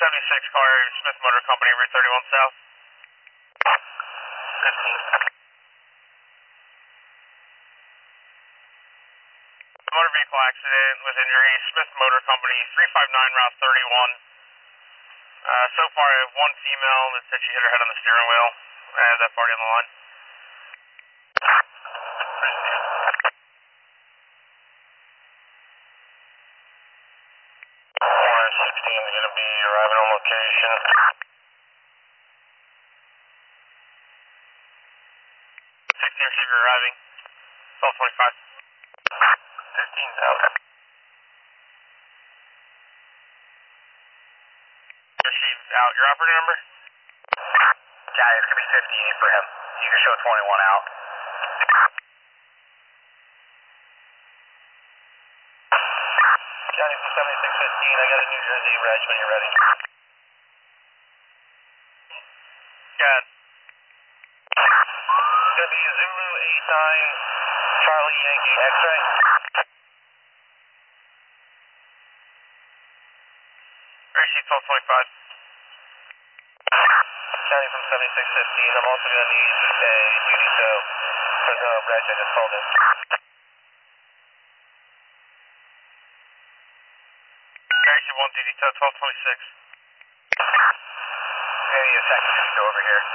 76 car, Smith Motor Company, Route 31 South. 15. Motor vehicle accident with injury, Smith Motor Company, 359 Route 31. So far I have one female that said she hit her head on the steering wheel. I have that party on the line. 16 is going to be arriving on location. 16 receiver arriving. 1225. 15's out. Received out. Your operator number? Yeah, it's going to be 50 for him. You can show 21 out. County from 7615, I got a New Jersey reg when you're ready. Good. It's going to be Zulu 89 Charlie Yankee X-ray. Receive 1225. County from 7615, I'm also going to need a duty tow for the reg I just called in. Receive 1 duty tow, 1226. Maybe a second duty tow over here.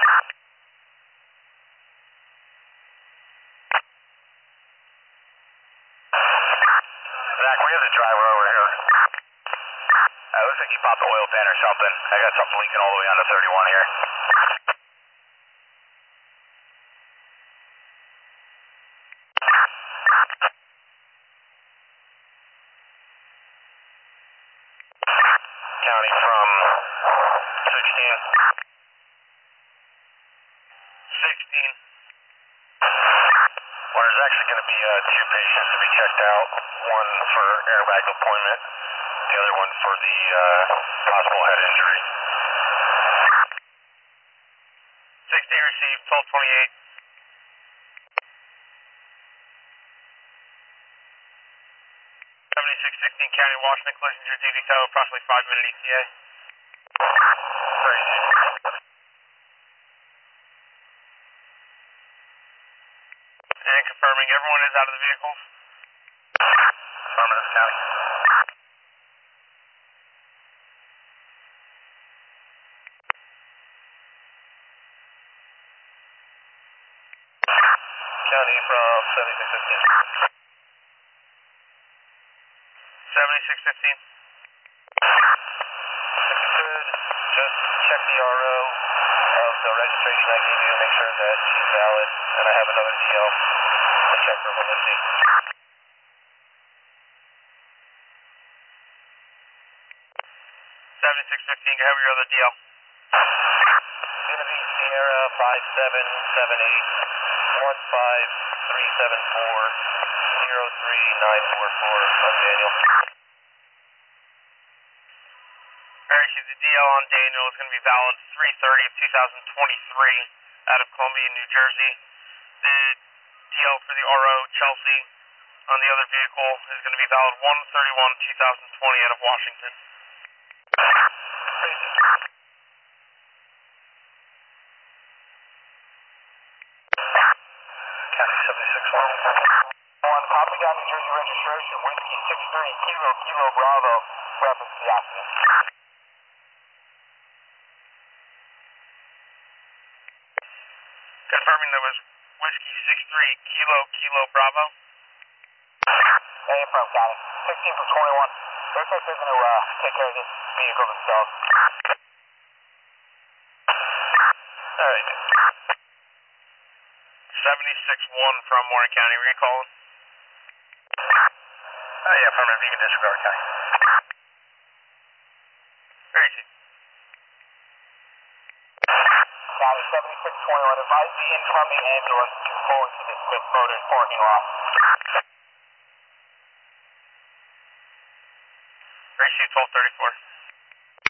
Zach, we have the driver over here. Looks like he popped the oil pan or something. I got something leaking all the way onto 31 here. County from 16. 16. Well, there's actually going to be two patients to be checked out. One for airbag deployment, the other one for the possible head injury. 16 received, 1228. 7616 County, Washington, collision to your duty tow, approximately 5-minute ETA. Great. And confirming everyone is out of the vehicles. Affirmative, County. County from 7615. 7615. If you could, just check the RO of the registration I gave you, make sure that she's valid, and I have another DL to check for validity. 7615, have your other DL. It's going to be Sierra 5778 15374 03944 on Daniel. Alright, the DL on Daniel is going to be valid 3/30 of 2023 out of Columbia, New Jersey. The DL for the RO, Chelsea, on the other vehicle is going to be valid 1/31/2020 out of Washington. County 7611. On Copy got New Jersey registration, Whiskey 63 Kilo Bravo, reference the accident. Confirming there was Whiskey 63 Kilo Bravo. Hey, from County. 16 from 21. Looks like they're going to take care of this vehicle themselves. Alright. 76-1 from Warren County. Were you calling? Yeah, affirmative. You can disregard, County. Very easy. County 7621. Advise the incoming ambulance to pull into the Smith Motors parking lot. Receive 1234.